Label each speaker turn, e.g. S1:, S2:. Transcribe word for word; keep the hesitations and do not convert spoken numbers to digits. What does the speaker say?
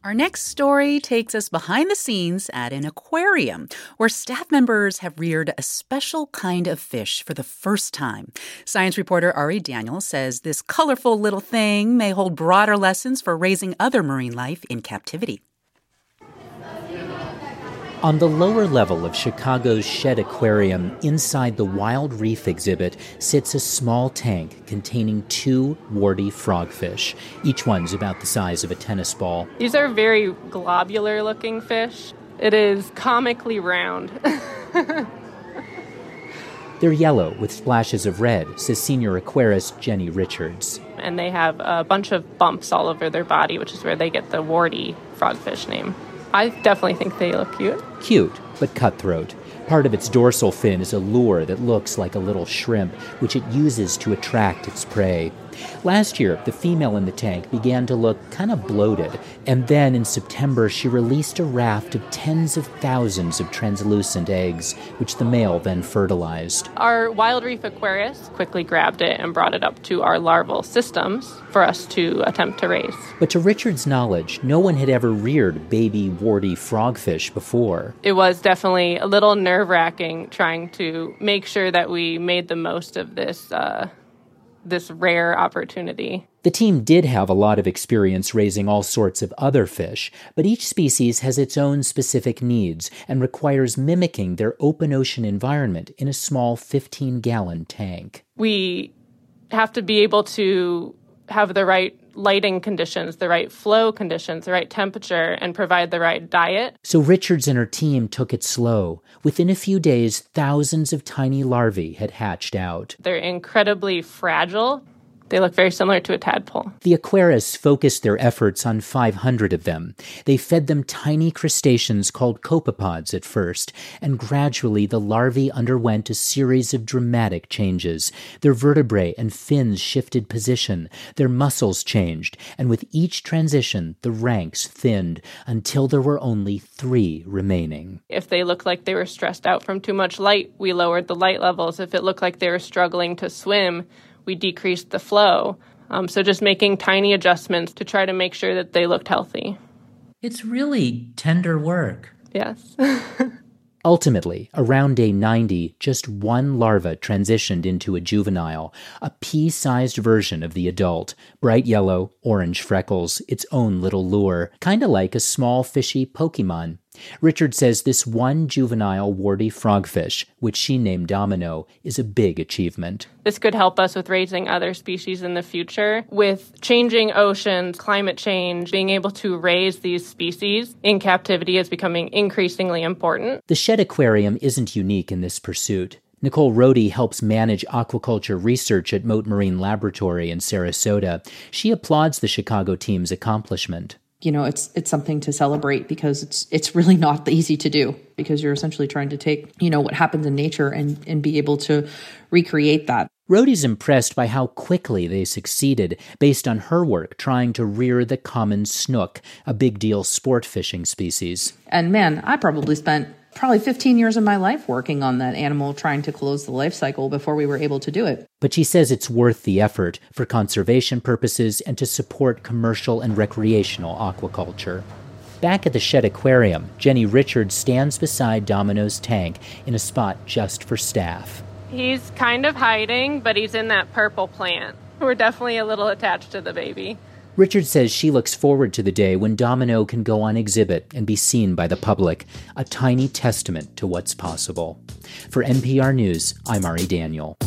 S1: Our next story takes us behind the scenes at an aquarium where staff members have reared a special kind of fish for the first time. Science reporter Ari Daniel says this colorful little thing may hold broader lessons for raising other marine life in captivity.
S2: On the lower level of Chicago's Shedd Aquarium, inside the Wild Reef exhibit, sits a small tank containing two warty frogfish. Each one's about the size of a tennis ball.
S3: These are very globular-looking fish. It is comically round.
S2: They're yellow with splashes of red, says senior aquarist Jenny Richards.
S3: And they have a bunch of bumps all over their body, which is where they get the warty frogfish name. I definitely think they look cute.
S2: Cute, but cutthroat. Part of its dorsal fin is a lure that looks like a little shrimp, which it uses to attract its prey. Last year, the female in the tank began to look kind of bloated, and then in September she released a raft of tens of thousands of translucent eggs, which the male then fertilized.
S3: Our Wild Reef aquarist quickly grabbed it and brought it up to our larval systems for us to attempt to raise.
S2: But to Richard's knowledge, no one had ever reared baby warty frogfish before.
S3: It was definitely a little nerve-wracking trying to make sure that we made the most of this uh, this rare opportunity.
S2: The team did have a lot of experience raising all sorts of other fish, but each species has its own specific needs and requires mimicking their open ocean environment in a small fifteen-gallon tank.
S3: We have to be able to have the right lighting conditions, the right flow conditions, the right temperature, and provide the right diet.
S2: So Richards and her team took it slow. Within a few days, thousands of tiny larvae had hatched out.
S3: They're incredibly fragile. They look very similar to a tadpole.
S2: The aquarists focused their efforts on five hundred of them. They fed them tiny crustaceans called copepods at first, and gradually the larvae underwent a series of dramatic changes. Their vertebrae and fins shifted position, their muscles changed, and with each transition, the ranks thinned until there were only three remaining.
S3: If they looked like they were stressed out from too much light, we lowered the light levels. If it looked like they were struggling to swim, we decreased the flow. Um, so just making tiny adjustments to try to make sure that they looked healthy.
S4: It's really tender work.
S3: Yes.
S2: Ultimately, around day ninety, just one larva transitioned into a juvenile, a pea-sized version of the adult, bright yellow, orange freckles, its own little lure, kind of like a small fishy Pokemon. Richard says this one juvenile warty frogfish, which she named Domino, is a big achievement.
S3: This could help us with raising other species in the future. With changing oceans, climate change, being able to raise these species in captivity is becoming increasingly important.
S2: The Shedd Aquarium isn't unique in this pursuit. Nicole Rohde helps manage aquaculture research at Mote Marine Laboratory in Sarasota. She applauds the Chicago team's accomplishment.
S5: You know, it's it's something to celebrate because it's it's really not easy to do, because you're essentially trying to take, you know, what happens in nature and, and be able to recreate that.
S2: Rohde's impressed by how quickly they succeeded based on her work trying to rear the common snook, a big deal sport fishing species.
S5: And man, I probably spent probably fifteen years of my life working on that animal, trying to close the life cycle before we were able to do it.
S2: But she says it's worth the effort for conservation purposes and to support commercial and recreational aquaculture. Back at the Shedd Aquarium, Jenny Richards stands beside Domino's tank in a spot just for staff.
S3: He's kind of hiding, but he's in that purple plant. We're definitely a little attached to the baby.
S2: Richard says she looks forward to the day when Domino can go on exhibit and be seen by the public, a tiny testament to what's possible. For N P R News, I'm Ari Daniel.